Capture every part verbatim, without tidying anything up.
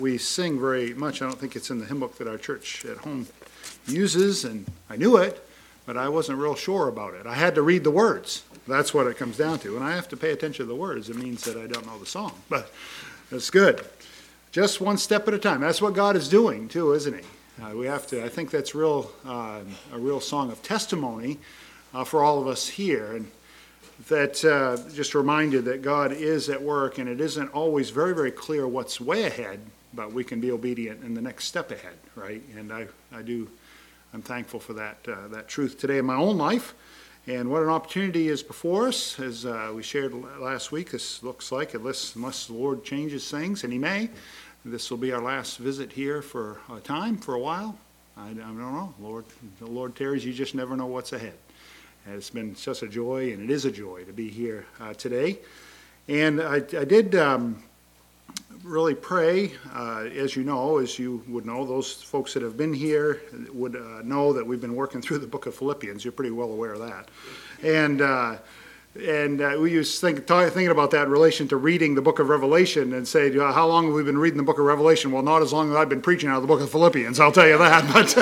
We sing very much. I don't think it's in the hymn book that our church at home uses, and I knew it, but I wasn't real sure about it. I had to read the words. That's what it comes down to, and I have to pay attention to the words. It means that I don't know the song, but it's good. Just one step at a time. That's what God is doing, too, isn't He? Uh, we have to. I think that's real, uh, a real song of testimony uh, for all of us here, and that uh, just reminded that God is at work, and it isn't always very, very clear what's way ahead, but we can be obedient in the next step ahead, right? And I, I do, I'm thankful for that uh, that truth today in my own life. And what an opportunity is before us, as uh, we shared last week. This looks like, unless, unless the Lord changes things, and He may, this will be our last visit here for a time, for a while. I, I don't know. Lord, the Lord tarries, you just never know what's ahead. And it's been such a joy, and it is a joy to be here uh, today. And I, I did um, really pray, uh, as you know, as you would know, those folks that have been here would uh, know that we've been working through the book of Philippians. You're pretty well aware of that. And uh, and uh, we used to think, talk, thinking about that in relation to reading the book of Revelation and say, how long have we been reading the book of Revelation? Well, not as long as I've been preaching out of the book of Philippians, I'll tell you that. But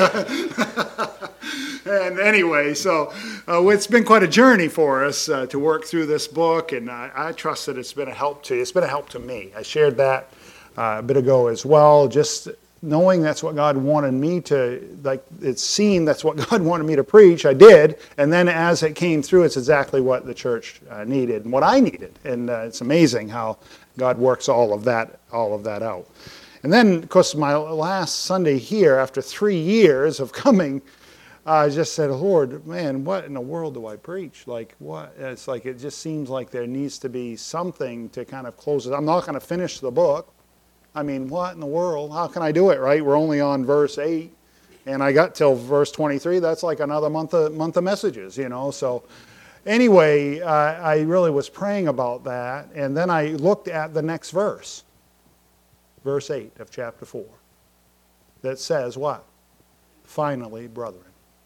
uh, and anyway, so uh, it's been quite a journey for us uh, to work through this book, and I, I trust that it's been a help to you. It's been a help to me. I shared that uh, a bit ago as well, just knowing that's what God wanted me to, like it seemed that's what God wanted me to preach, I did, and then as it came through, it's exactly what the church uh, needed and what I needed, and uh, it's amazing how God works all of that, all of that out. And then, of course, my last Sunday here, after three years of coming, I just said, Lord, man, what in the world do I preach? Like, what? It's like, it just seems like there needs to be something to kind of close it. I'm not going to finish the book. I mean, what in the world? How can I do it, right? We're only on verse eight, and I got till verse twenty-three. That's like another month of, month of messages, you know. So anyway, uh, I really was praying about that, and then I looked at the next verse, verse eight of chapter four, that says what? Finally, brethren.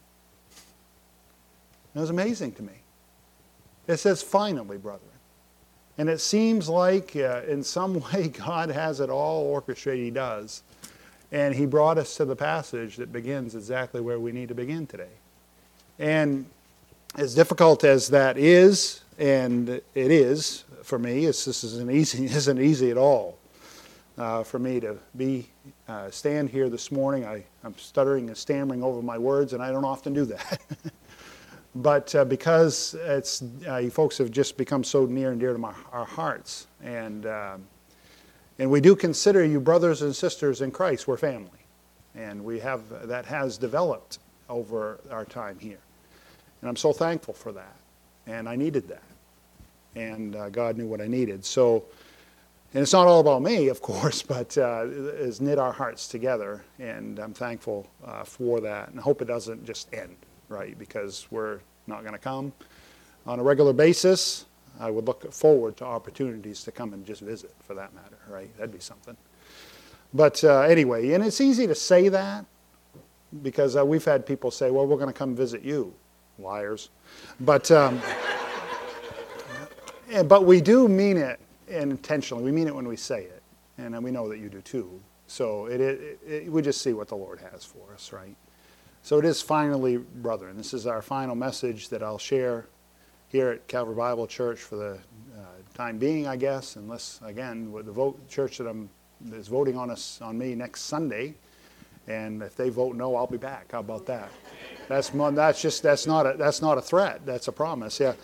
It was amazing to me. It says, finally, brethren. And it seems like uh, in some way God has it all orchestrated. He does. And He brought us to the passage that begins exactly where we need to begin today. And as difficult as that is, and it is for me, it's, this isn't easy, isn't easy at all uh, for me to be uh, stand here this morning. I, I'm stuttering and stammering over my words, and I don't often do that. But uh, because it's uh, you folks have just become so near and dear to my, our hearts, and um, and we do consider you brothers and sisters in Christ. We're family, and we have that has developed over our time here, and I'm so thankful for that. And I needed that, and uh, God knew what I needed. So, and it's not all about me, of course, but uh, it has knit our hearts together, and I'm thankful uh, for that, and I hope it doesn't just end. Right, because we're not going to come on a regular basis. I would look forward to opportunities to come and just visit, for that matter, right? That'd be something. But uh, anyway, and it's easy to say that because uh, we've had people say, well, we're going to come visit you. Liars. But, um, but we do mean it intentionally. We mean it when we say it, and we know that you do too. So it, it, it, we just see what the Lord has for us, right? So it is finally, brethren. This is our final message that I'll share here at Calvary Bible Church for the uh, time being, I guess, unless, again, with the vote church that I'm is voting on us on me next Sunday, and if they vote no, I'll be back. How about that? That's that's just that's not a that's not a threat. That's a promise. Yeah.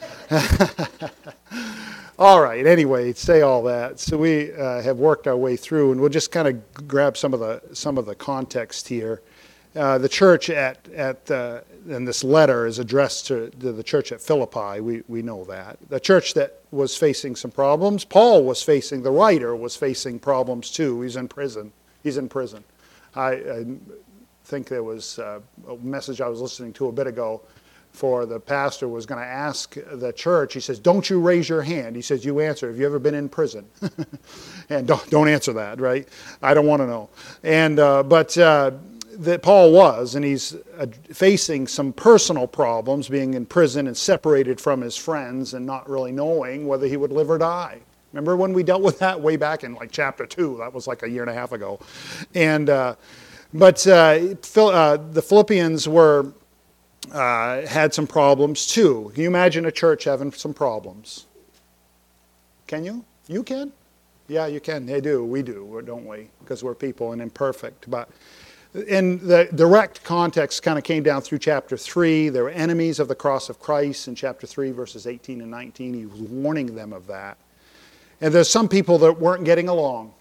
All right. Anyway, say all that. So we uh, have worked our way through, and we'll just kind of grab some of the some of the context here. Uh, the church at, at uh, and this letter is addressed to, to the church at Philippi. We, we know that. The church that was facing some problems. Paul was facing, the writer was facing problems too. He's in prison. He's in prison. I, I think there was uh, a message I was listening to a bit ago for the pastor was going to ask the church. He says, don't you raise your hand. He says, you answer. Have you ever been in prison? And don't, don't answer that, right? I don't want to know. And uh, But... Uh, that Paul was, and he's uh, facing some personal problems, being in prison and separated from his friends and not really knowing whether he would live or die. Remember when we dealt with that way back in like chapter two? That was like a year and a half ago. And uh, but uh, uh, the Philippians were uh, had some problems too. Can you imagine a church having some problems? Can you? You can? Yeah, you can. They do. We do, don't we? Because we're people and imperfect. But in the direct context kind of came down through chapter three. They were enemies of the cross of Christ in chapter three, verses eighteen and nineteen. He was warning them of that. And there's some people that weren't getting along.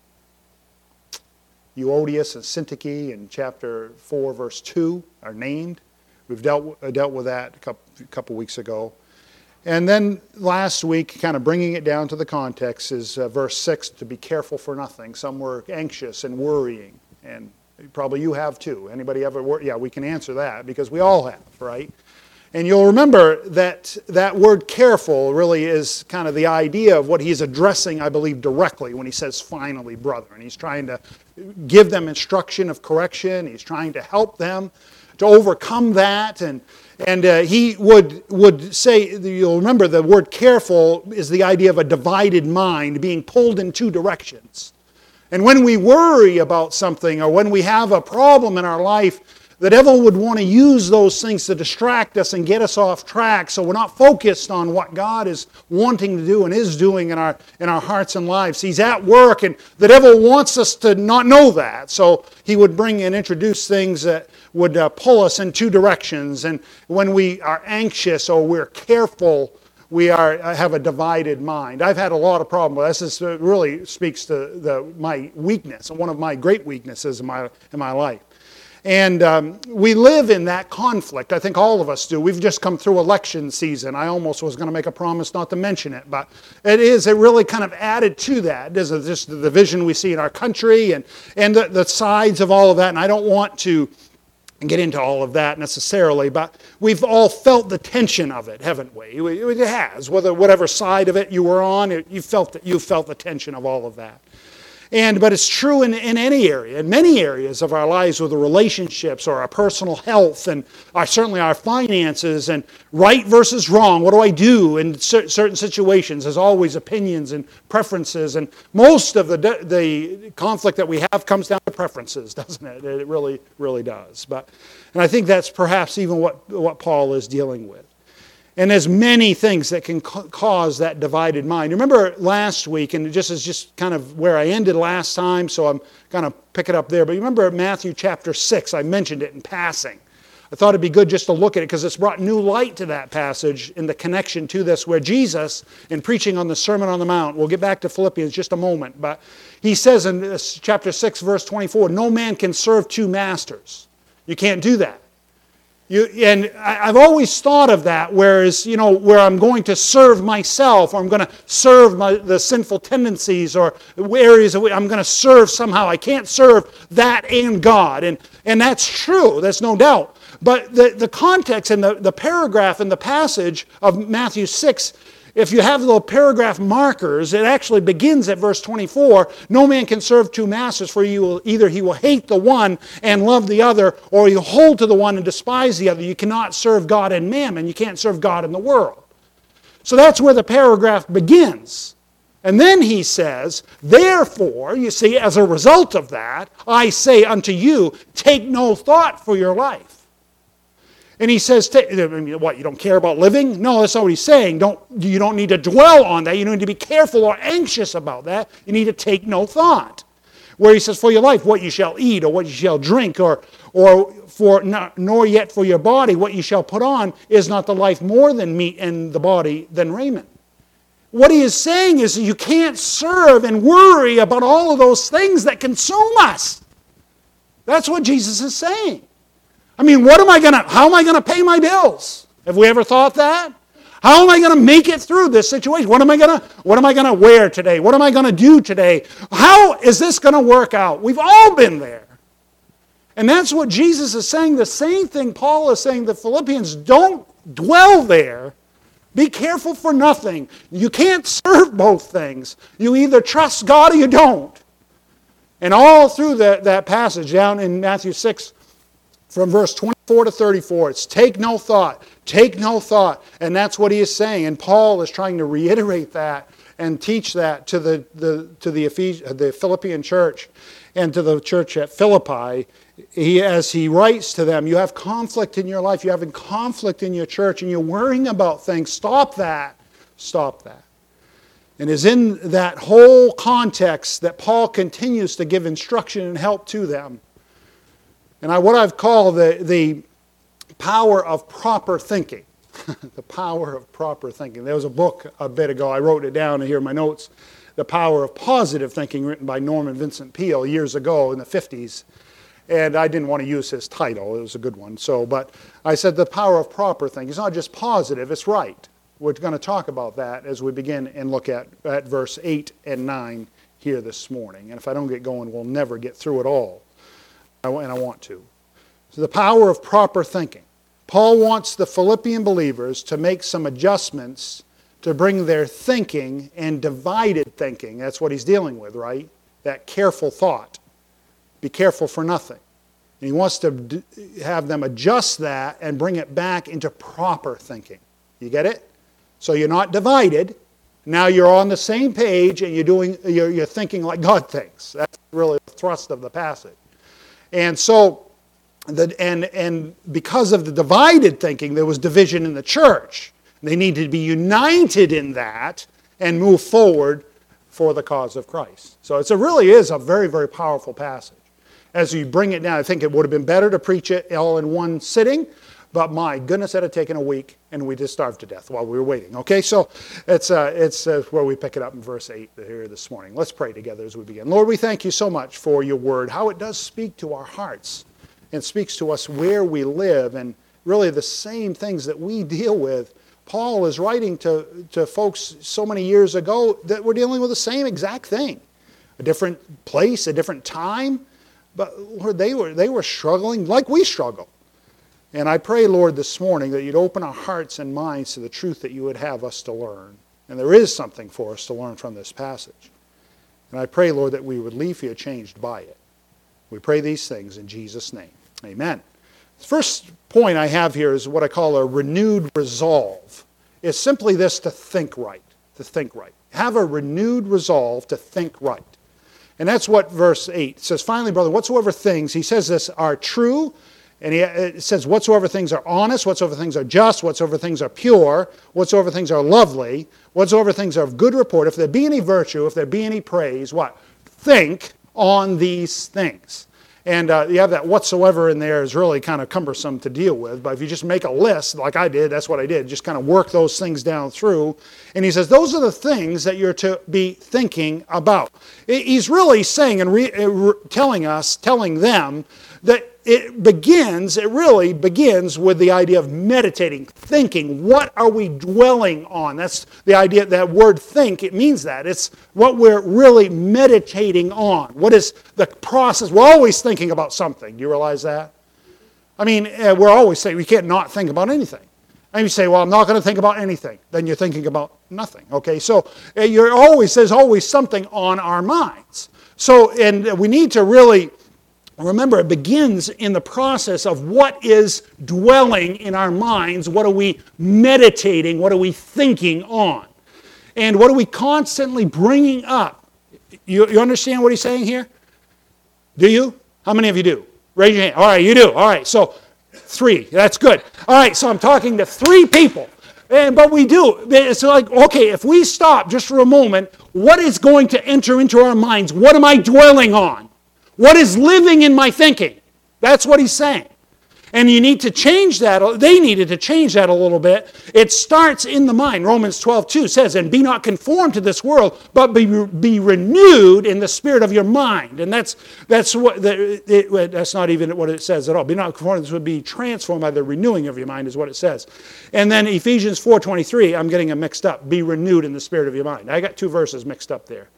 Euodias and Syntyche in chapter four, verse two are named. We've dealt, dealt with that a couple, a couple weeks ago. And then last week, kind of bringing it down to the context, is uh, verse six, to be careful for nothing. Some were anxious and worrying, and probably you have too. Anybody ever worry? Yeah, we can answer that because we all have, right? And you'll remember that that word careful really is kind of the idea of what he's addressing, I believe, directly when he says, finally, brother. And he's trying to give them instruction of correction. He's trying to help them to overcome that. And and uh, he would, would say, you'll remember the word careful is the idea of a divided mind being pulled in two directions. And when we worry about something or when we have a problem in our life, the devil would want to use those things to distract us and get us off track so we're not focused on what God is wanting to do and is doing in our, in our hearts and lives. He's at work, and the devil wants us to not know that. So he would bring and introduce things that would uh, pull us in two directions. And when we are anxious or we're careful, we are have a divided mind. I've had a lot of problems with this. This really speaks to the, my weakness, one of my great weaknesses in my in my life. And um, we live in that conflict. I think all of us do. We've just come through election season. I almost was going to make a promise not to mention it, but it is, it really kind of added to that. There's just the division we see in our country and, and the, the sides of all of that. And I don't want to get into all of that necessarily, but we've all felt the tension of it, haven't we? It has. Whether whatever side of it you were on, you felt that you felt the tension of all of that. And, but it's true in, in any area, in many areas of our lives with the relationships or our personal health and our, certainly our finances and right versus wrong. What do I do in cer- certain situations? There's always opinions and preferences. And most of the, de- the conflict that we have comes down to preferences, doesn't it? It really, really does. But, and I think that's perhaps even what, what Paul is dealing with. And there's many things that can ca- cause that divided mind. Remember last week, and just is just kind of where I ended last time, so I'm going to pick it up there. But you remember Matthew chapter six, I mentioned it in passing. I thought it'd be good just to look at it because it's brought new light to that passage in the connection to this, where Jesus, in preaching on the Sermon on the Mount, we'll get back to Philippians just a moment, but he says in this chapter six, verse twenty-four, no man can serve two masters. You can't do that. You, and I, I've always thought of that, whereas, you know, where I'm going to serve myself, or I'm going to serve my, the sinful tendencies, or areas of I'm going to serve somehow. I can't serve that and God. And, and that's true, that's no doubt. But the, the context and the, the paragraph in the passage of Matthew six, if you have the little paragraph markers, it actually begins at verse twenty-four. No man can serve two masters, for you will, either he will hate the one and love the other, or you'll hold to the one and despise the other. You cannot serve God and mammon. You can't serve God and the world. So that's where the paragraph begins. And then he says, therefore, you see, as a result of that, I say unto you, take no thought for your life. And he says, what, you don't care about living? No, that's not what he's saying. Don't, you don't need to dwell on that. You don't need to be careful or anxious about that. You need to take no thought. Where he says, for your life, what you shall eat or what you shall drink, or, or for not, nor yet for your body, what you shall put on, is not the life more than meat and the body than raiment. What he is saying is you can't serve and worry about all of those things that consume us. That's what Jesus is saying. I mean, what am I going to, how am I going to pay my bills? Have we ever thought that? How am I going to make it through this situation? What am I going to, what am I going to wear today? What am I going to do today? How is this going to work out? We've all been there. And that's what Jesus is saying. The same thing Paul is saying to the Philippians. Don't dwell there. Be careful for nothing. You can't serve both things. You either trust God or you don't. And all through that, that passage down in Matthew six, from verse twenty-four to thirty-four, it's take no thought, take no thought. And that's what he is saying. And Paul is trying to reiterate that and teach that to the, the to the, Ephes- the Philippian church and to the church at Philippi. He, as he writes to them, you have conflict in your life, you're having conflict in your church, and you're worrying about things. Stop that. Stop that. And it's in that whole context that Paul continues to give instruction and help to them. And I, what I've called the, the power of proper thinking. The power of proper thinking. There was a book a bit ago, I wrote it down here in my notes, The Power of Positive Thinking, written by Norman Vincent Peale years ago in the fifties. And I didn't want to use his title. It was a good one. So, but I said the power of proper thinking. It's not just positive, it's right. We're going to talk about that as we begin and look at, at verse eight and nine here this morning. And if I don't get going, we'll never get through it all. And I want to. So the power of proper thinking. Paul wants the Philippian believers to make some adjustments to bring their thinking and divided thinking. That's what he's dealing with, right? That careful thought. Be careful for nothing. And he wants to d- have them adjust that and bring it back into proper thinking. You get it? So you're not divided. Now you're on the same page and you're doing you're, you're thinking like God thinks. That's really the thrust of the passage. And so, the, and and because of the divided thinking, there was division in the church. They needed to be united in that and move forward for the cause of Christ. So it's, it really is a very, very powerful passage. As you bring it down, I think it would have been better to preach it all in one sitting, but my goodness, it had taken a week, and we just starved to death while we were waiting. Okay, so it's uh, it's uh, where we pick it up in verse eight here this morning. Let's pray together as we begin. Lord, we thank you so much for your word, how it does speak to our hearts and speaks to us where we live, and really the same things that we deal with. Paul is writing to, to folks so many years ago that we're dealing with the same exact thing. A different place, a different time. But Lord, they were, they were struggling like we struggle. And I pray, Lord, this morning that you'd open our hearts and minds to the truth that you would have us to learn. And there is something for us to learn from this passage. And I pray, Lord, that we would leave here changed by it. We pray these things in Jesus' name. Amen. The first point I have here is what I call a renewed resolve. It's simply this: to think right. To think right. Have a renewed resolve to think right. And that's what verse eight says. Finally, brother, whatsoever things, he says this, are true. And he, it says, whatsoever things are honest, whatsoever things are just, whatsoever things are pure, whatsoever things are lovely, whatsoever things are of good report, if there be any virtue, if there be any praise, what? Think on these things. And uh, you have that whatsoever in there is really kind of cumbersome to deal with. But if you just make a list, like I did, that's what I did, just kind of work those things down through. And he says, those are the things that you're to be thinking about. He's really saying and re- telling us, telling them, that it begins, it really begins with the idea of meditating, thinking. What are we dwelling on? That's the idea, that word think, it means that. It's what we're really meditating on. What is the process? We're always thinking about something. Do you realize that? I mean, we're always saying we can't not think about anything. And you say, well, I'm not going to think about anything. Then you're thinking about nothing. Okay, so you're always, there's always something on our minds. So, and we need to really remember, it begins in the process of what is dwelling in our minds. What are we meditating? What are we thinking on? And what are we constantly bringing up? You, you understand what he's saying here? Do you? How many of you do? Raise your hand. All right, you do. All right, so three. That's good. All right, so I'm talking to three people. And, but we do. It's like, okay, if we stop just for a moment, what is going to enter into our minds? What am I dwelling on? What is living in my thinking? That's what he's saying. And you need to change that. They needed to change that a little bit. It starts in the mind. Romans twelve two says, and be not conformed to this world, but be, be renewed in the spirit of your mind. And that's that's what the, it, that's not even what it says at all. Be not conformed, this would be transformed by the renewing of your mind is what it says. And then Ephesians four twenty-three, I'm getting them mixed up. Be renewed in the spirit of your mind. I got two verses mixed up there.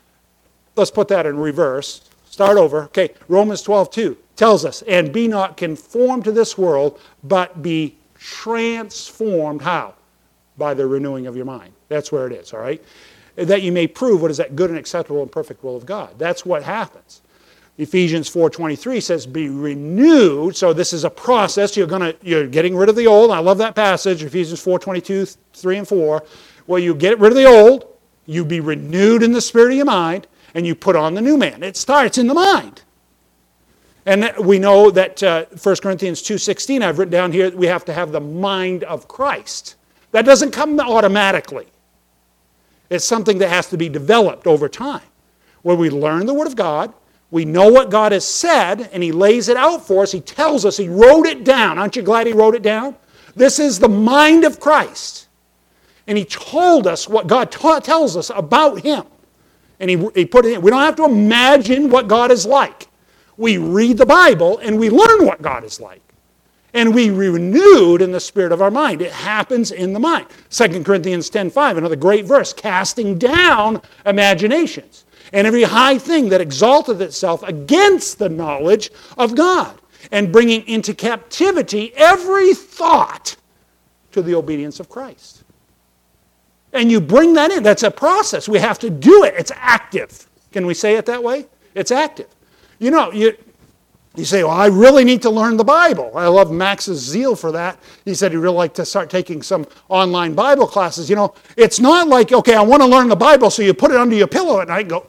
Let's put that in reverse. Start over. Okay, Romans twelve two tells us, and be not conformed to this world, but be transformed. How? By the renewing of your mind. That's where it is, all right? That you may prove what is that good and acceptable and perfect will of God. That's what happens. Ephesians four twenty-three says, be renewed. So this is a process. You're gonna, you're getting rid of the old. I love that passage, Ephesians four twenty-two, three and four, where you get rid of the old. You be renewed in the spirit of your mind, and you put on the new man. It starts in the mind. And we know that uh, First Corinthians two sixteen, I've written down here, we have to have the mind of Christ. That doesn't come automatically. It's something that has to be developed over time, where we learn the Word of God, we know what God has said, and He lays it out for us. He tells us, He wrote it down. Aren't you glad He wrote it down? This is the mind of Christ. And He told us what God ta- tells us about Him. And he, he put it in. We don't have to imagine what God is like. We read the Bible and we learn what God is like. And we renewed in the spirit of our mind. It happens in the mind. Second Corinthians ten five, another great verse, casting down imaginations and every high thing that exalteth itself against the knowledge of God, and bringing into captivity every thought to the obedience of Christ. And you bring that in. That's a process. We have to do it. It's active. Can we say it that way? It's active. You know, you, you say, well, I really need to learn the Bible. I love Max's zeal for that. He said he'd really like to start taking some online Bible classes. You know, it's not like, okay, I want to learn the Bible, so you put it under your pillow at night and go.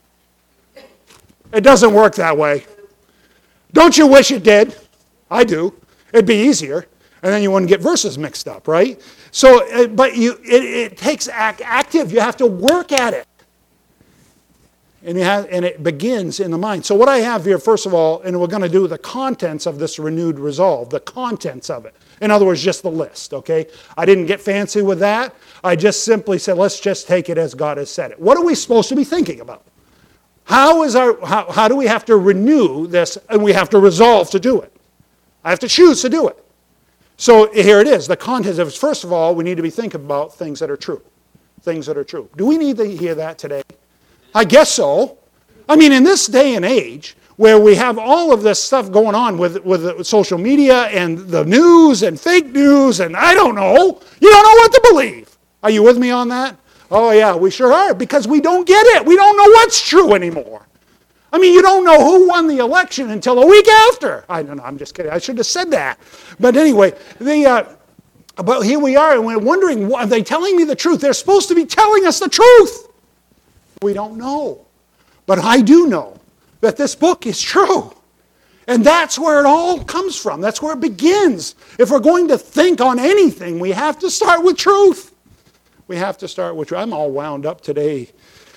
It doesn't work that way. Don't you wish it did? I do. It'd be easier. And then you wouldn't get verses mixed up, right? So, but you, it, it takes act, active. You have to work at it. And, you have, and it begins in the mind. So what I have here, first of all, and we're going to do the contents of this renewed resolve, the contents of it. In other words, just the list, okay? I didn't get fancy with that. I just simply said, let's just take it as God has said it. What are we supposed to be thinking about? How, is our, how, how do we have to renew this, and we have to resolve to do it? I have to choose to do it. So here it is. The content of it, first of all, we need to be thinking about things that are true. Things that are true. Do we need to hear that today? I guess so. I mean, in this day and age, where we have all of this stuff going on with, with social media and the news and fake news and I don't know, you don't know what to believe. Are you with me on that? Oh yeah, we sure are, because we don't get it. We don't know what's true anymore. I mean, you don't know who won the election until a week after. I don't know, I'm just kidding. I should have said that. But anyway, the, uh, but here we are, and we're wondering, are they telling me the truth? They're supposed to be telling us the truth. We don't know. But I do know that this book is true. And that's where it all comes from. That's where it begins. If we're going to think on anything, we have to start with truth. We have to start with truth. I'm all wound up today.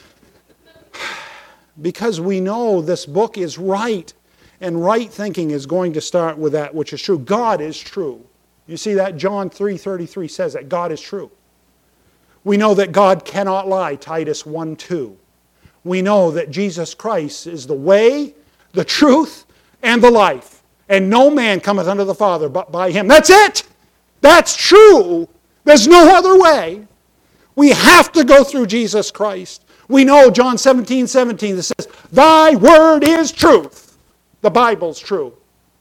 Because we know this book is right. And right thinking is going to start with that which is true. God is true. You see that? John three thirty-three says that God is true. We know that God cannot lie, Titus one two. We know that Jesus Christ is the way, the truth, and the life. And no man cometh unto the Father but by Him. That's it! That's true! There's no other way. We have to go through Jesus Christ. We know John seventeen seventeen that says, Thy word is truth. The Bible's true.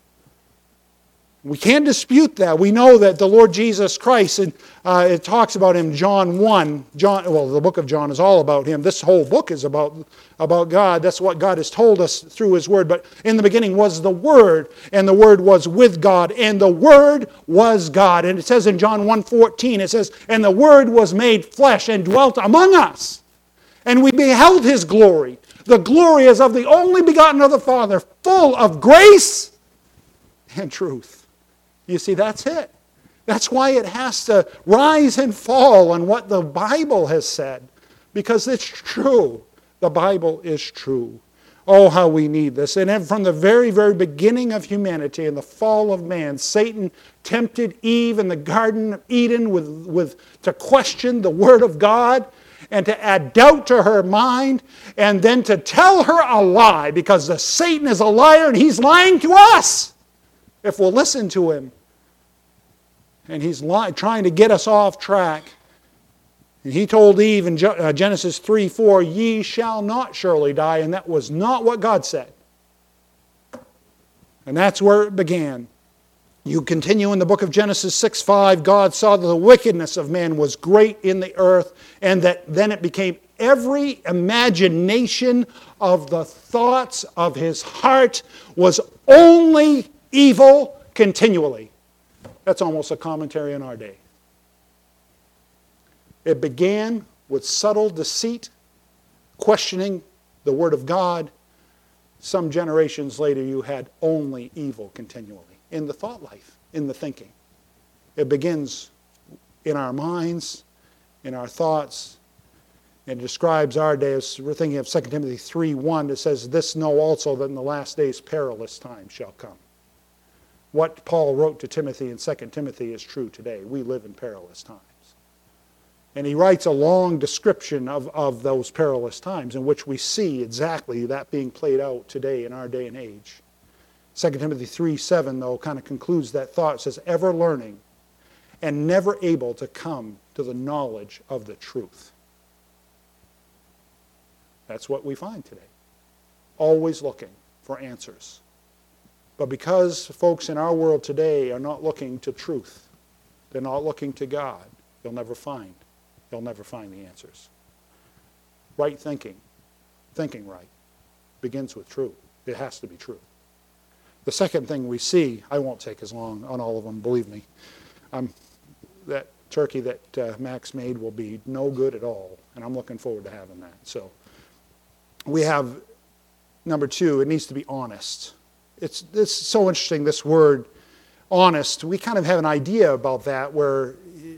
We can't dispute that. We know that the Lord Jesus Christ, and uh, it talks about Him, John one. John, well, the book of John is all about Him. This whole book is about, about God. That's what God has told us through His Word. But in the beginning was the Word, and the Word was with God, and the Word was God. And it says in John one fourteen, it says, And the Word was made flesh and dwelt among us. And we beheld His glory. The glory is of the only begotten of the Father, full of grace and truth. You see, that's it. That's why it has to rise and fall on what the Bible has said. Because it's true. The Bible is true. Oh, how we need this. And from the very, very beginning of humanity and the fall of man, Satan tempted Eve in the Garden of Eden with, with, to question the Word of God and to add doubt to her mind and then to tell her a lie, because the Satan is a liar and he's lying to us if we'll listen to him. And he's li- trying to get us off track. And he told Eve in Genesis three four, Ye shall not surely die. And that was not what God said. And that's where it began. You continue in the book of Genesis six five, God saw that the wickedness of man was great in the earth, and that then it became every imagination of the thoughts of his heart was only evil continually. That's almost a commentary on our day. It began with subtle deceit, questioning the Word of God. Some generations later, you had only evil continually in the thought life, in the thinking. It begins in our minds, in our thoughts. It describes our days. We're thinking of Second Timothy three one. It says, "This know also that in the last days perilous times shall come." What Paul wrote to Timothy in Second Timothy is true today. We live in perilous times. And he writes a long description of, of those perilous times in which we see exactly that being played out today in our day and age. Second Timothy three seven, though, kind of concludes that thought. It says, "Ever learning and never able to come to the knowledge of the truth." That's what we find today. Always looking for answers. But because folks in our world today are not looking to truth, they're not looking to God, they'll never find. They'll never find the answers. Right thinking, thinking right, begins with true. It has to be true. The second thing we see, I won't take as long on all of them, believe me. Um, that turkey that uh, Max made will be no good at all, and I'm looking forward to having that. So we have, number two, it needs to be honest. It's, it's so interesting, this word, honest. We kind of have an idea about that where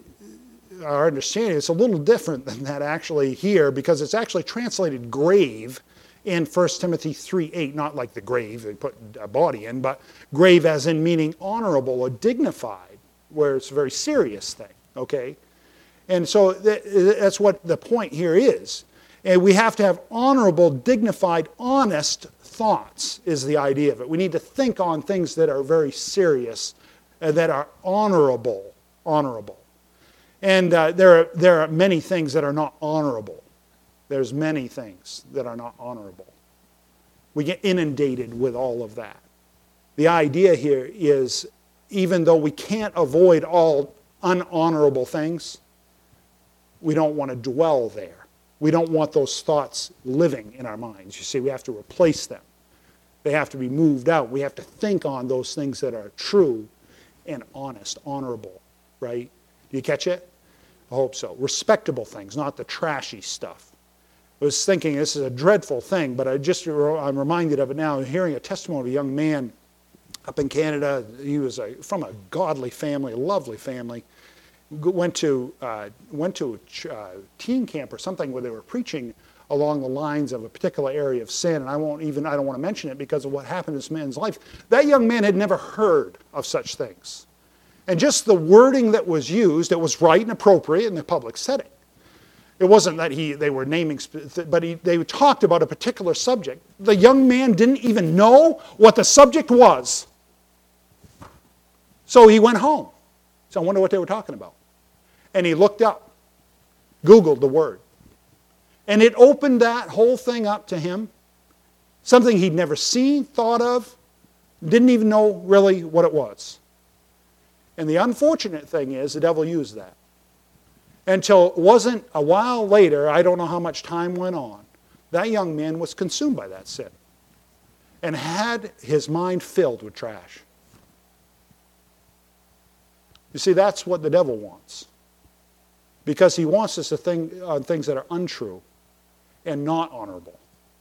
our understanding is a little different than that actually here, because it's actually translated grave in First Timothy three eight, not like the grave they put a body in, but grave as in meaning honorable or dignified, where it's a very serious thing, okay? And so that's what the point here is. And we have to have honorable, dignified, honest thoughts is the idea of it. We need to think on things that are very serious, uh, that are honorable, honorable. And uh, there are, there are many things that are not honorable. There's many things that are not honorable. We get inundated with all of that. The idea here is, even though we can't avoid all unhonorable things, we don't want to dwell there. We don't want those thoughts living in our minds. You see, we have to replace them. They have to be moved out. We have to think on those things that are true and honest, honorable, right? Do you catch it? I hope so. Respectable things, not the trashy stuff. I was thinking this is a dreadful thing, but I just, I'm reminded of it now, hearing a testimony of a young man up in Canada. He was a, from a godly family, a lovely family. Went to uh, went to a ch- uh, teen camp or something where they were preaching along the lines of a particular area of sin, and I won't even I don't want to mention it because of what happened in this man's life. That young man had never heard of such things, and just the wording that was used, it was right and appropriate in the public setting. It wasn't that he they were naming, but he, they talked about a particular subject. The young man didn't even know what the subject was, so he went home. So I wonder what they were talking about. And he looked up, Googled the word. And it opened that whole thing up to him. Something he'd never seen, thought of, didn't even know really what it was. And the unfortunate thing is the devil used that. Until it wasn't a while later, I don't know how much time went on, that young man was consumed by that sin and had his mind filled with trash. You see, that's what the devil wants. Because he wants us to think on things that are untrue and not honorable.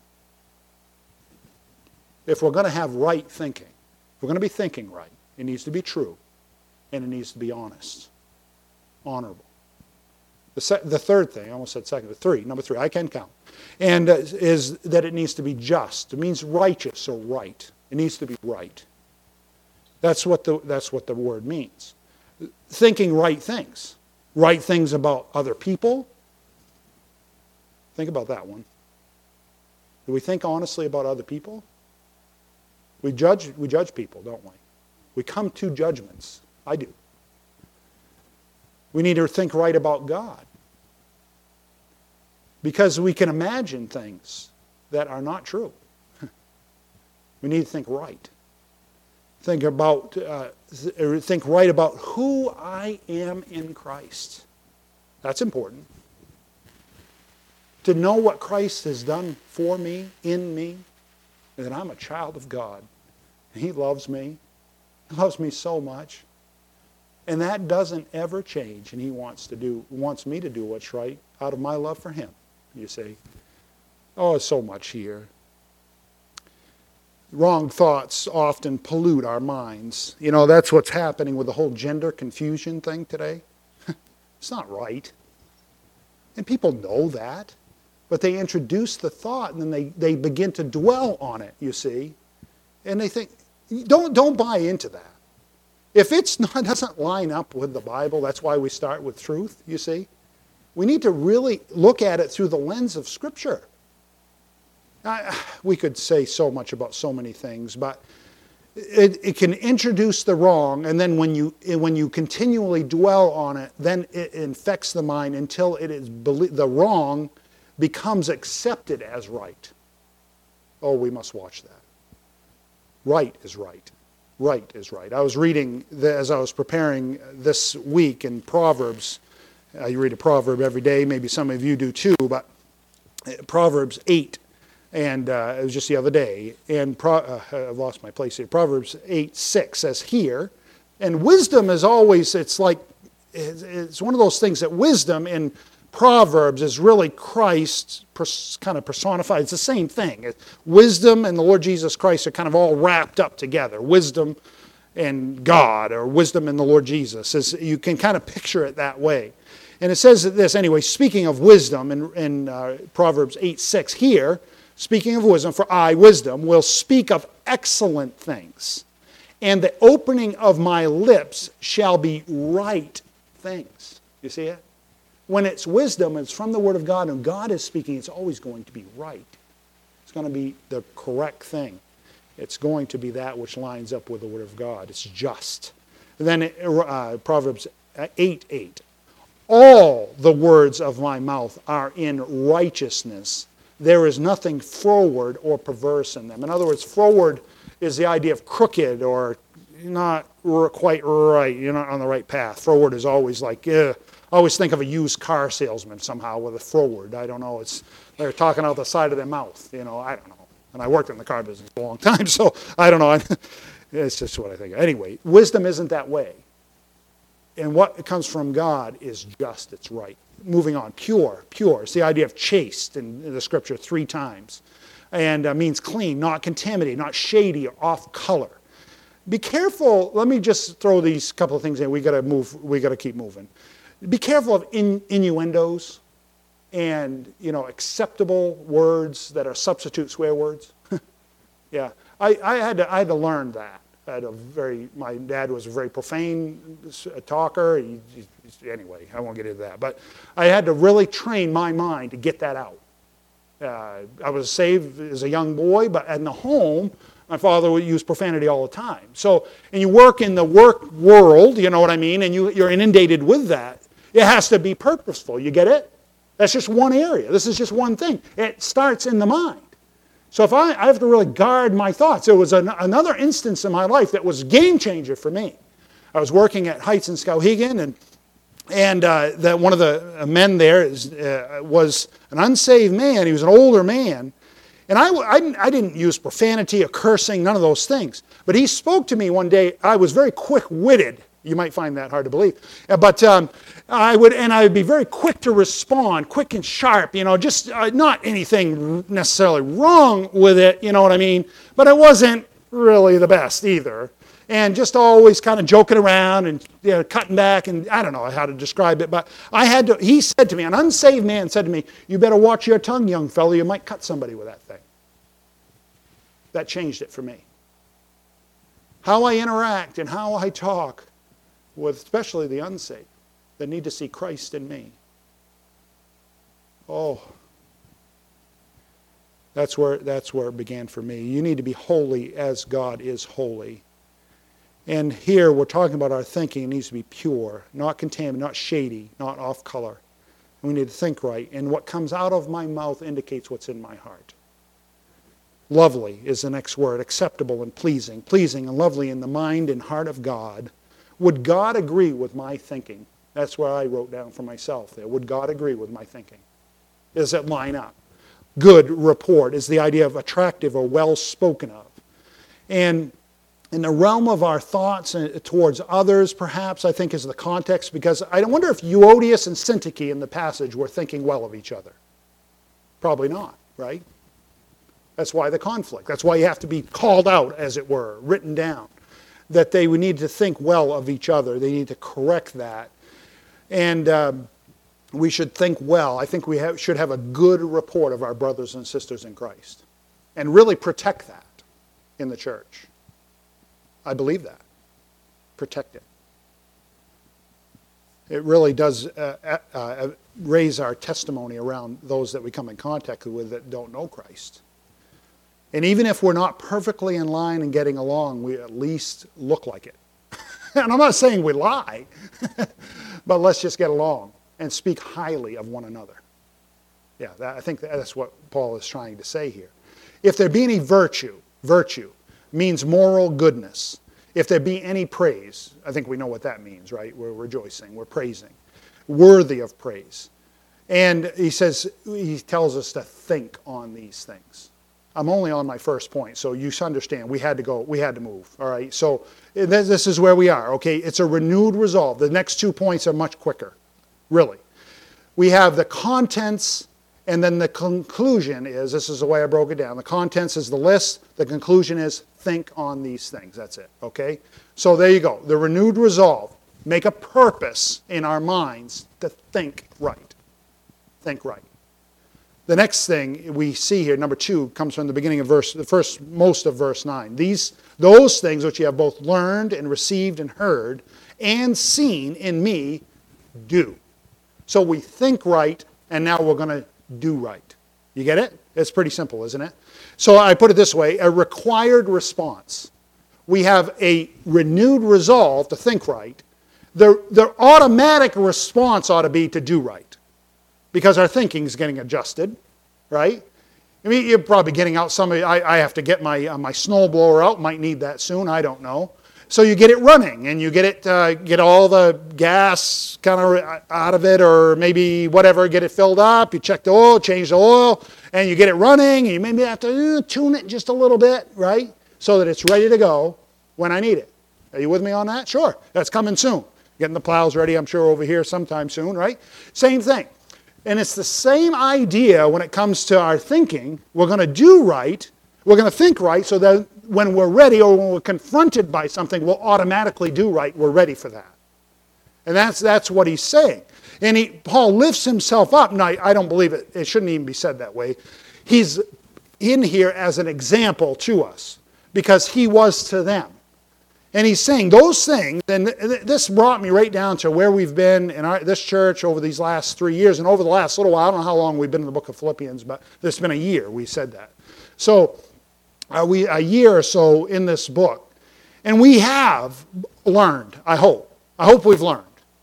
If we're going to have right thinking, if we're going to be thinking right, it needs to be true and it needs to be honest, honorable. The, se- the third thing, I almost said second, but three, number three, I can count, and uh, is that it needs to be just. It means righteous or right. It needs to be right. That's what the, that's what the word means. Thinking right things. Right things about other people. Think about that one. Do we think honestly about other people? We judge, we judge people, don't we? We come to judgments. I do. We need to think right about God. Because we can imagine things that are not true. We need to think right. Think about, uh, th- think right about who I am in Christ. That's important. To know what Christ has done for me, in me, and that I'm a child of God. And He loves me. He loves me so much. And that doesn't ever change. And he wants to do, wants me to do what's right out of my love for him, you see. Oh, so much here. Wrong thoughts often pollute our minds. You know, that's what's happening with the whole gender confusion thing today. It's not right. And people know that. But they introduce the thought and then they, they begin to dwell on it, you see. And they think, don't, don't buy into that. If it's not, doesn't line up with the Bible, that's why we start with truth, you see. We need to really look at it through the lens of Scripture. I, we could say so much about so many things, but it, it can introduce the wrong, and then when you when you continually dwell on it, then it infects the mind until it is the wrong becomes accepted as right. Oh, we must watch that. Right is right. Right is right. I was reading, the, as I was preparing this week in Proverbs, uh, you read a proverb every day, maybe some of you do too, but Proverbs eight, and uh, it was just the other day, and Pro, uh, I've lost my place here. Proverbs eight six says here, and wisdom is always, it's like, it's one of those things that wisdom in Proverbs is really Christ pers- kind of personified. It's the same thing. Wisdom and the Lord Jesus Christ are kind of all wrapped up together. Wisdom and God, or wisdom and the Lord Jesus. Is, you can kind of picture it that way. And it says this, anyway, speaking of wisdom in, in uh, Proverbs eight six here, speaking of wisdom, for I, wisdom, will speak of excellent things, and the opening of my lips shall be right things. You see it? When it's wisdom, it's from the Word of God, and God is speaking, it's always going to be right. It's going to be the correct thing. It's going to be that which lines up with the Word of God. It's just. And then uh, Proverbs eight eight. All the words of my mouth are in righteousness. There is nothing froward or perverse in them. In other words, froward is the idea of crooked or not quite right. You're not on the right path. Froward is always like, ugh. I always think of a used car salesman somehow with a froward. I don't know. It's they're talking out the side of their mouth. You know, I don't know. And I worked in the car business a long time, so I don't know. It's just what I think. Anyway, wisdom isn't that way. And what comes from God is just. It's right. Moving on. Pure. Pure. It's the idea of chaste in the Scripture three times. And uh, means clean, not contaminated, not shady or off color. Be careful. Let me just throw these couple of things in. We got to move. We got to keep moving. Be careful of in, innuendos and, you know, acceptable words that are substitute swear words. Yeah, I, I had to I had to learn that. I had a very my dad was a very profane talker. He, he, anyway, I won't get into that, but I had to really train my mind to get that out. Uh, I was saved as a young boy, but in the home, my father would use profanity all the time. So, and you work in the work world, you know what I mean, and you, you're inundated with that. It has to be purposeful. You get it? That's just one area. This is just one thing. It starts in the mind. So if I, I have to really guard my thoughts. There was an, another instance in my life that was a game changer for me. I was working at Heights in Skowhegan, and and uh, the, one of the men there is, uh, was an unsaved man. He was an older man. And I, I, I didn't use profanity or cursing, none of those things. But he spoke to me one day. I was very quick-witted. You might find that hard to believe. But um, I would, and I would be very quick to respond, quick and sharp, you know, just uh, not anything necessarily wrong with it, you know what I mean? But it wasn't really the best either. And just always kind of joking around and, you know, cutting back, and I don't know how to describe it, but I had to, he said to me, an unsaved man said to me, you better watch your tongue, young fellow, you might cut somebody with that thing. That changed it for me. How I interact and how I talk with especially the unsaved that need to see Christ in me. Oh, that's where, that's where it began for me. You need to be holy as God is holy. And here we're talking about our thinking. It needs to be pure, not contaminated, not shady, not off color. We need to think right. And what comes out of my mouth indicates what's in my heart. Lovely is the next word. Acceptable and pleasing. Pleasing and lovely in the mind and heart of God. Would God agree with my thinking? That's what I wrote down for myself there. Would God agree with my thinking? Does it line up? Good report is the idea of attractive or well spoken of. And in the realm of our thoughts towards others, perhaps, I think is the context, because I wonder if Euodias and Syntyche in the passage were thinking well of each other. Probably not, right? That's why the conflict. That's why you have to be called out, as it were, written down, that they would need to think well of each other. They need to correct that. And um, we should think well. I think we have, should have a good report of our brothers and sisters in Christ and really protect that in the church. I believe that. Protect it. It really does uh, uh, raise our testimony around those that we come in contact with that don't know Christ. And even if we're not perfectly in line and getting along, we at least look like it. And I'm not saying we lie, but let's just get along and speak highly of one another. Yeah, that, I think that's what Paul is trying to say here. If there be any virtue, virtue means moral goodness. If there be any praise, I think we know what that means, right? We're rejoicing, we're praising. Worthy of praise. And he says, he tells us to think on these things. I'm only on my first point, so you understand, we had to go, we had to move, all right? So this is where we are, okay? It's a renewed resolve. The next two points are much quicker, really. We have the contents, and then the conclusion is, this is the way I broke it down. The contents is the list, the conclusion is think on these things. That's it, okay? So there you go. The renewed resolve. Make a purpose in our minds to think right. Think right. The next thing we see here, number two, comes from the beginning of verse, the first most of verse nine. These, those things which you have both learned and received and heard and seen in me, do. So we think right, and now we're going to do right. You get it? It's pretty simple, isn't it? So I put it this way, a required response. We have a renewed resolve to think right. The, the automatic response ought to be to do right. Because our thinking is getting adjusted, right? I mean, you're probably getting out some of, I, I have to get my, uh, my snowblower out, might need that soon, I don't know. So you get it running and you get it, uh, get all the gas kind of out of it or maybe whatever, get it filled up, you check the oil, change the oil, and you get it running, and you maybe have to uh, tune it just a little bit, right? So that it's ready to go when I need it. Are you with me on that? Sure, that's coming soon. Getting the plows ready, I'm sure, over here sometime soon, right? Same thing. And it's the same idea when it comes to our thinking. We're going to do right, we're going to think right, so that when we're ready or when we're confronted by something, we'll automatically do right. We're ready for that. And that's, that's what he's saying. And he, Paul lifts himself up. Now, I don't believe it. It shouldn't even be said that way. He's in here as an example to us because he was to them. And he's saying those things, and this brought me right down to where we've been in our, this church over these last three years, and over the last little while. I don't know how long we've been in the book of Philippians, but it's been a year we said that. So uh, we a year or so in this book, and we have learned, I hope. I hope we've learned.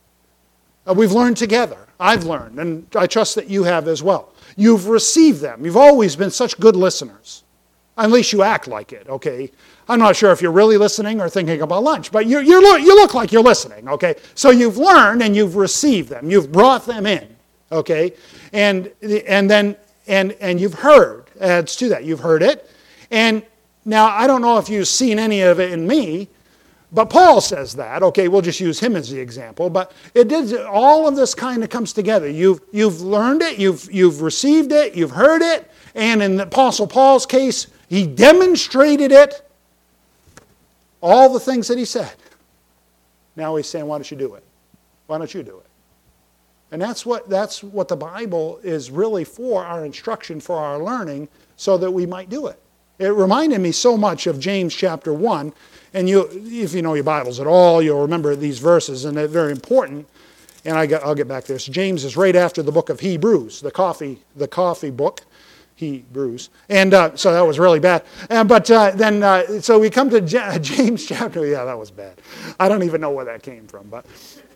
Uh, we've learned together. I've learned, and I trust that you have as well. You've received them. You've always been such good listeners. At least you act like it, okay? I'm not sure if you're really listening or thinking about lunch, but you you look, you look like you're listening, okay? So you've learned and you've received them. You've brought them in, okay? And and then and and you've heard. Adds to that. You've heard it. And now I don't know if you've seen any of it in me, but Paul says that. Okay, we'll just use him as the example. But it did. All of this kind of comes together. You've you've learned it. You've you've received it. You've heard it. And in the Apostle Paul's case, he demonstrated it. All the things that he said. Now he's saying, why don't you do it? Why don't you do it? And that's what, that's what the Bible is really for, our instruction, for our learning, so that we might do it. It reminded me so much of James chapter one. And you, if you know your Bibles at all, you'll remember these verses, and they're very important. And I got, I'll get back there. So James is right after the book of Hebrews, the coffee, the coffee book. Hebrews. And uh, so that was really bad. Uh, but uh, then, uh, so we come to J- James chapter, yeah, that was bad. I don't even know where that came from, but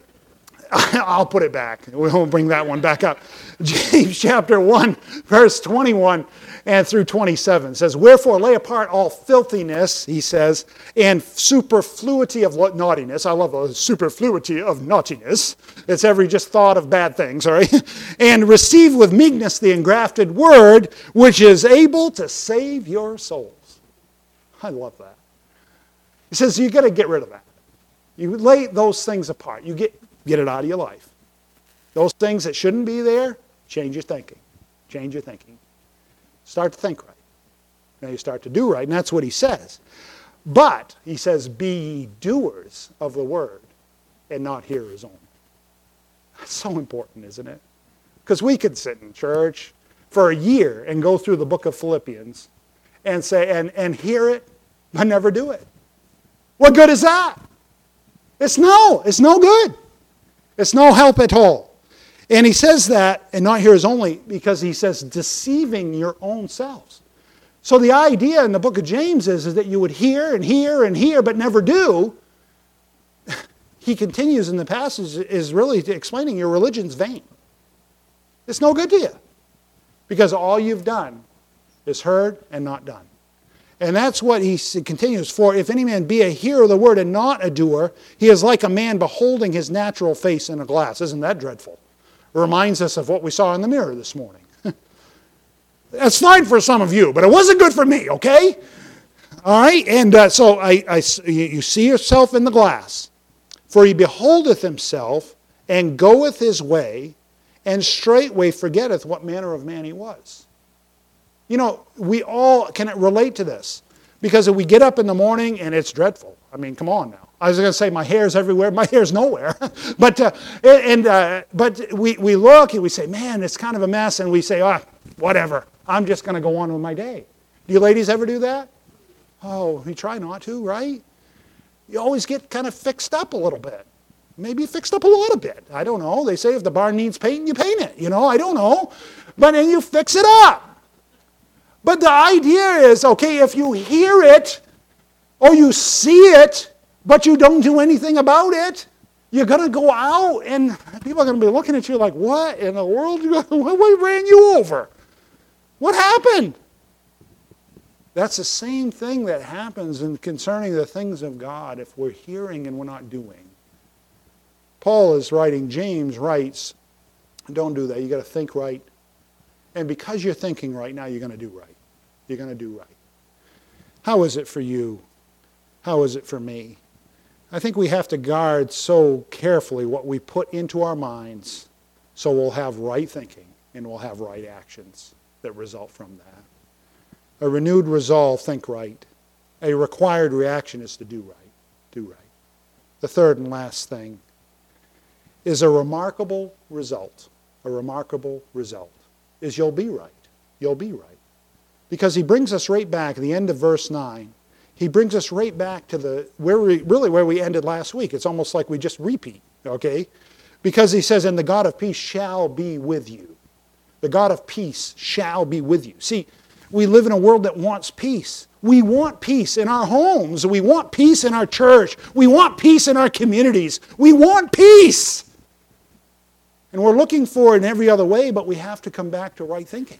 I'll put it back. We won't bring that one back up. James chapter one, verse twenty-one and through twenty-seven says, wherefore lay apart all filthiness, he says, and superfluity of naughtiness. I love the superfluity of naughtiness. It's every just thought of bad things, all right? And receive with meekness the engrafted word, which is able to save your souls. I love that. He says you got to get rid of that. You lay those things apart. You get, get it out of your life. Those things that shouldn't be there, change your thinking. Change your thinking. Start to think right. Now you start to do right, and that's what he says. But, he says, be ye doers of the word, and not hearers only. That's so important, isn't it? Because we could sit in church for a year and go through the book of Philippians and say, and, and hear it, but never do it. What good is that? It's no, it's no good. It's no help at all. And he says that, and not hearers only, because he says deceiving your own selves. So the idea in the book of James is, is that you would hear and hear and hear, but never do. He continues in the passage, is really explaining your religion's vain. It's no good to you. Because all you've done is heard and not done. And that's what he continues. For if any man be a hearer of the word and not a doer, he is like a man beholding his natural face in a glass. Isn't that dreadful? It reminds us of what we saw in the mirror this morning. That's fine for some of you, but it wasn't good for me, okay? All right, and uh, so I, I, you see yourself in the glass. For he beholdeth himself, and goeth his way, and straightway forgetteth what manner of man he was. You know, we all can relate to this. Because if we get up in the morning, and it's dreadful. I mean, come on now. I was going to say my hair's everywhere. My hair's nowhere. but uh, and uh, but we, we look and we say, man, it's kind of a mess. And we say, ah, whatever. I'm just going to go on with my day. Do you ladies ever do that? Oh, we try not to, right? You always get kind of fixed up a little bit. Maybe fixed up a lot of bit. I don't know. They say if the barn needs paint, you paint it. You know, I don't know. But then you fix it up. But the idea is, okay, if you hear it or you see it, but you don't do anything about it, you're going to go out and people are going to be looking at you like, what in the world? What ran you over? What happened? That's the same thing that happens in concerning the things of God if we're hearing and we're not doing. Paul is writing, James writes, don't do that. You've got to think right. And because you're thinking right now, you're going to do right. You're going to do right. How is it for you? How is it for me? I think we have to guard so carefully what we put into our minds so we'll have right thinking and we'll have right actions that result from that. A renewed resolve, think right. A required reaction is to do right. Do right. The third and last thing is a remarkable result. A remarkable result is you'll be right. You'll be right. Because he brings us right back at the end of verse nine. He brings us right back to the where we really where we ended last week. It's almost like we just repeat, okay? Because he says, and the God of peace shall be with you. The God of peace shall be with you. See, we live in a world that wants peace. We want peace in our homes. We want peace in our church. We want peace in our communities. We want peace. And we're looking for it in every other way, but we have to come back to right thinking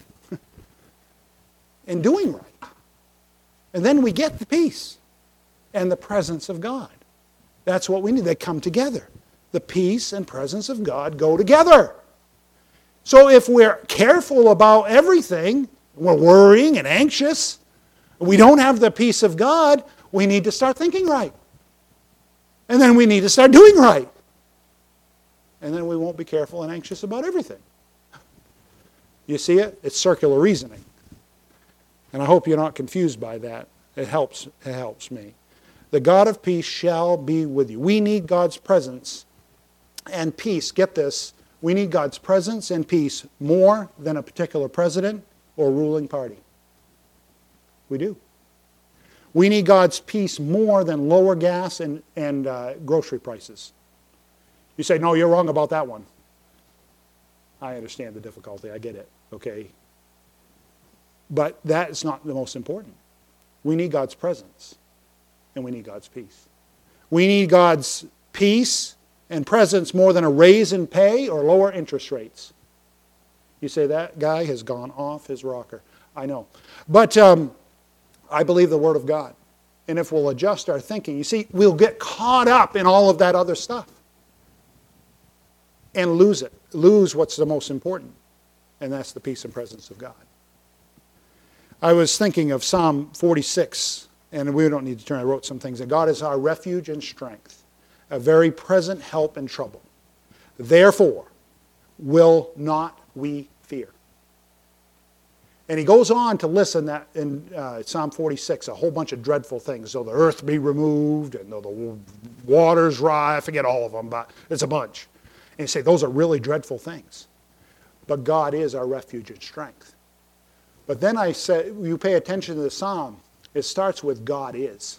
and doing right. And then we get the peace and the presence of God. That's what we need. They come together. The peace and presence of God go together. So if we're careful about everything, we're worrying and anxious, we don't have the peace of God, we need to start thinking right. And then we need to start doing right. And then we won't be careful and anxious about everything. You see it? It's circular reasoning. And I hope you're not confused by that. It helps, it helps me. The God of peace shall be with you. We need God's presence and peace. Get this. We need God's presence and peace more than a particular president or ruling party. We do. We need God's peace more than lower gas and, and uh, grocery prices. You say, no, you're wrong about that one. I understand the difficulty. I get it. Okay. But that is not the most important. We need God's presence and we need God's peace. We need God's peace and presence more than a raise in pay or lower interest rates. You say, that guy has gone off his rocker. I know. But um, I believe the Word of God. And if we'll adjust our thinking, you see, we'll get caught up in all of that other stuff and lose it. Lose what's the most important, and that's the peace and presence of God. I was thinking of Psalm forty-six, and we don't need to turn, I wrote some things, that God is our refuge and strength, a very present help in trouble. Therefore, will not we fear. And he goes on to list in, that, in uh, Psalm forty-six a whole bunch of dreadful things. Though the earth be removed, and though the waters rise, I forget all of them, but it's a bunch. And you say, those are really dreadful things. But God is our refuge and strength. But then I said, you pay attention to the psalm, it starts with God is.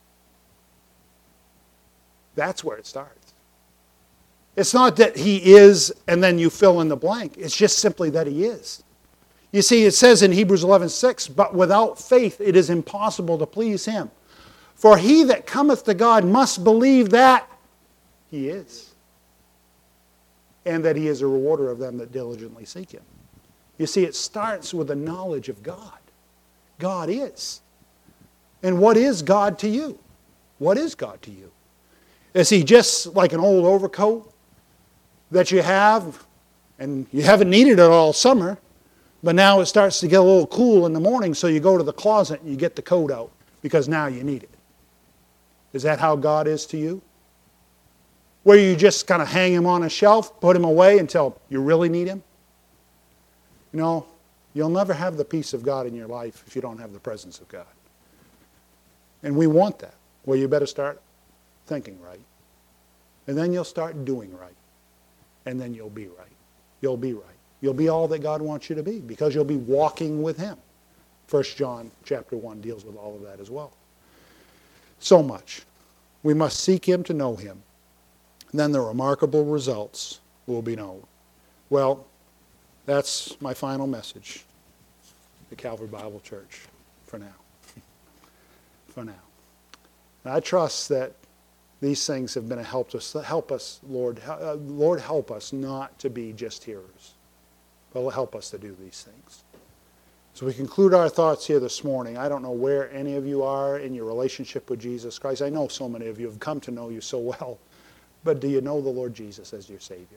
That's where it starts. It's not that he is and then you fill in the blank. It's just simply that he is. You see, it says in Hebrews eleven six, but without faith it is impossible to please him. For he that cometh to God must believe that he is, and that he is a rewarder of them that diligently seek him. You see, it starts with the knowledge of God. God is. And what is God to you? What is God to you? Is he just like an old overcoat that you have, and you haven't needed it all summer, but now it starts to get a little cool in the morning, so you go to the closet and you get the coat out because now you need it? Is that how God is to you? Where you just kind of hang him on a shelf, put him away until you really need him? No, you'll never have the peace of God in your life if you don't have the presence of God. And we want that. Well, you better start thinking right. And then you'll start doing right. And then you'll be right. You'll be right. You'll be all that God wants you to be because you'll be walking with him. First John chapter one deals with all of that as well. So much. We must seek him to know him. And then the remarkable results will be known. Well, that's my final message to Calvary Bible Church for now. For now. And I trust that these things have been a help to us. Help us, Lord. Uh, Lord, help us not to be just hearers, but help us to do these things. So we conclude our thoughts here this morning. I don't know where any of you are in your relationship with Jesus Christ. I know so many of you have come to know you so well. But do you know the Lord Jesus as your Savior?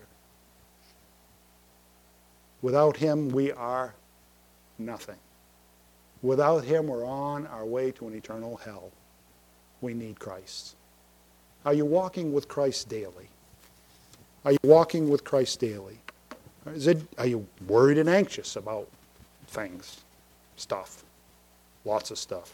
Without him, we are nothing. Without him, we're on our way to an eternal hell. We need Christ. Are you walking with Christ daily? Are you walking with Christ daily? Is it, are you worried and anxious about things, stuff, lots of stuff?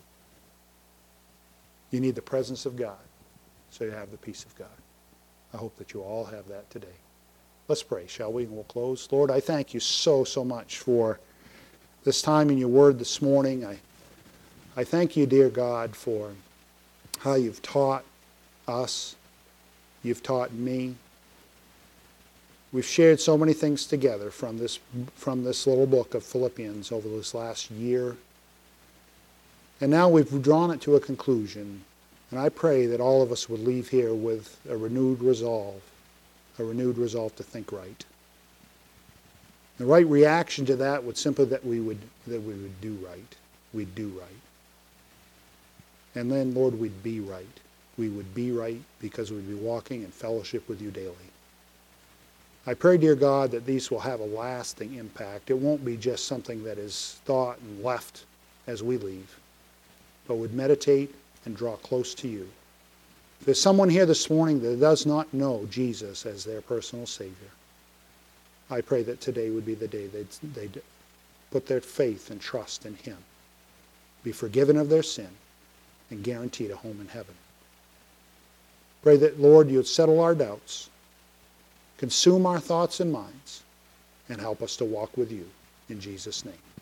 You need the presence of God so you have the peace of God. I hope that you all have that today. Let's pray, shall we? And we'll close. Lord, I thank you so, so much for this time in your word this morning. I, I thank you, dear God, for how you've taught us. You've taught me. We've shared so many things together from this, from this little book of Philippians over this last year. And now we've drawn it to a conclusion. And I pray that all of us would leave here with a renewed resolve, a renewed resolve to think right. The right reaction to that would simply that we would that we would do right. We'd do right. And then, Lord, we'd be right. We would be right because we'd be walking in fellowship with you daily. I pray, dear God, that these will have a lasting impact. It won't be just something that is thought and left as we leave, but would meditate and draw close to you. If there's someone here this morning that does not know Jesus as their personal Savior, I pray that today would be the day they'd, they'd put their faith and trust in him, be forgiven of their sin, and guaranteed a home in heaven. Pray that, Lord, you would settle our doubts, consume our thoughts and minds, and help us to walk with you. In Jesus' name.